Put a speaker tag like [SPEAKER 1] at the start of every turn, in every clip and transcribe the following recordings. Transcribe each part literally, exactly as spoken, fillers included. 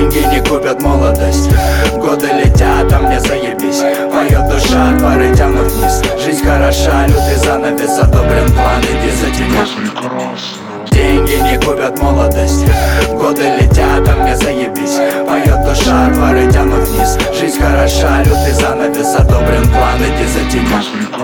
[SPEAKER 1] Деньги не купят молодость, годы летят, а мне заебись. Поет душа, пары тянут вниз. Жизнь хороша, лютый занавес одобрен план, иди за тебя. Деньги не купят молодость, годы летят, а мне заебись. Поет душа, пары тянут вниз. Жизнь хороша, лютый занавес одобрен план, иди за тебя.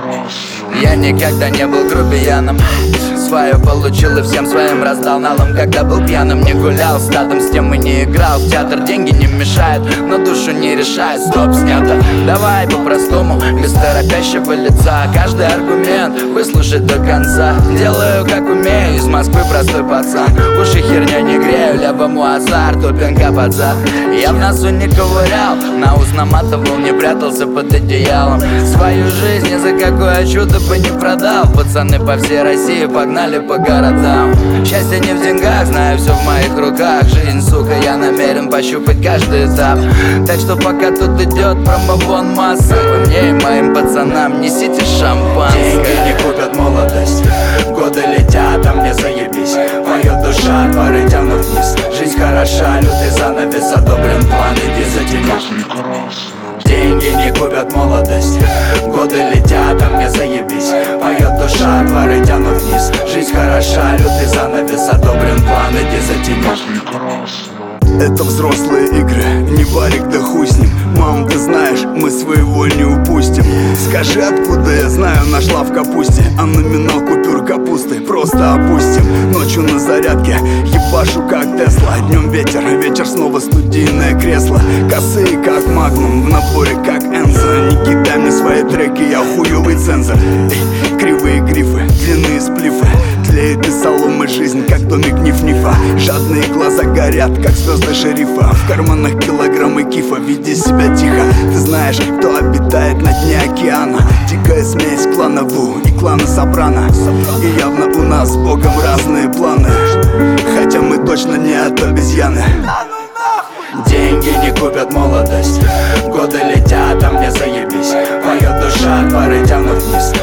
[SPEAKER 2] Я никогда не был грубияном, свое получил и всем своим раздал налом. Когда был пьяным, не гулял, стадом с тем и не играл. В театр деньги не мешают, но душу не решает. Стоп, снято, давай по-простому, без торопящего лица. Каждый аргумент выслушать до конца. Делаю как умею, из Москвы простой пацан. Уши херня не грею, левому азарту пинка под зад. Я в носу не ковырял, на ус наматывал, не прятался под одеялом. Свою жизнь ни за какое чудо бы не продал. Пацаны по всей России погнали по городам. Счастье не в деньгах, знаю, все в моих руках. Жизнь, сука, я намерен пощупать каждый этап. Так что пока тут идет промовон масса, мне и моим пацанам несите шампанское.
[SPEAKER 1] Деньги не купят молодость, годы летят, а мне заебись. Поет душа, пары тянут вниз. Жизнь хороша, лютый занавес одобрен план, иди за тебя. Деньги не купят молодость, годы летят, а мне заебись. Поет душа, пары тянут вниз. Жизнь хороша, лютый занавес одобрен план, иди за тебя.
[SPEAKER 3] Это взрослые игры, не варик, да хуй с ним. Мам, ты знаешь, мы своего не упустим. Скажи, откуда я знаю, нашла в капусте. А номинал купюр капусты просто опустим. Ночью на зарядке, ебашу как Тесла. Днем ветер, вечер снова студийное кресло. Косые как Магнум, в наборе как Энзо. Не кидай мне свои треки, я хуёвый цензор. Эй, кривые грифы, длинные сплифы. Тлеет из соломы жизнь, как домик Ниф-Нифа. Жадные глаза горят, как звезды шерифа. В карманах килограммы кифа, веди себя тихо. Ты знаешь, кто обитает на дне океана. Дикая смесь клана Ву и клана Сопрано. И явно у нас с Богом разные планы, хотя мы точно не от обезьяны.
[SPEAKER 1] Деньги не купят молодость, годы летят, а мне заебись. Поет душа, пары тянут вниз.